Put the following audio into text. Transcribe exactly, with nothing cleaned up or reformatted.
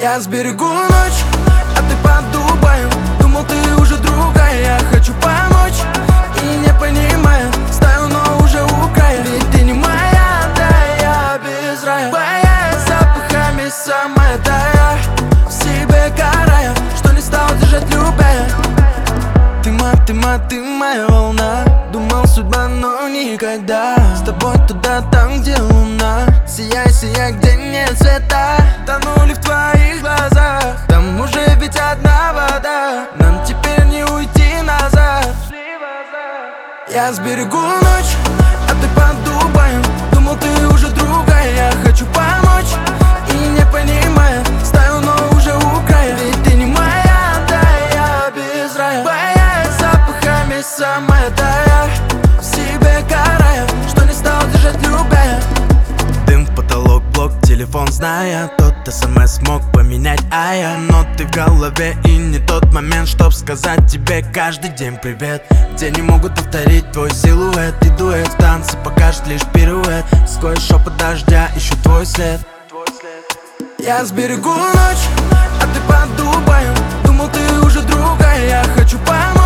Я сберегу ночь, а ты под Дубаем. Думал, ты уже другая, я хочу помочь и не понимаю, стою, но уже у края. Ведь ты не моя, да я без рая. Боясь запахами самая тая, в себе карая, что не стал держать любя. Ты моя, ты моя, ты моя волна. Думал судьба, но никогда. С тобой туда, там, где луна. Сияй, сияй, где нет света. Тонули в твоих глазах, там уже ведь одна вода. Нам теперь не уйти назад. Я сберегу ночь, а ты под Дубаем. Думал, ты уже другая, я хочу помочь и не понимаю, стою, но уже у края. Ведь ты не моя, да я без рая. Боясь запахами самая тая, в себе карая, что не стал держать любя. Дым в потолок, блок, телефон зная, тот смс мог поменять, а я. Но ты в голове и не тот момент, чтоб сказать тебе каждый день привет. Где не могут повторить твой силуэт и дуэт. В танце покажет лишь пируэт. Сквозь шепот дождя ищу твой след. Я сберегу ночь, а ты под Дубаем. Думал, ты уже другая, я хочу помочь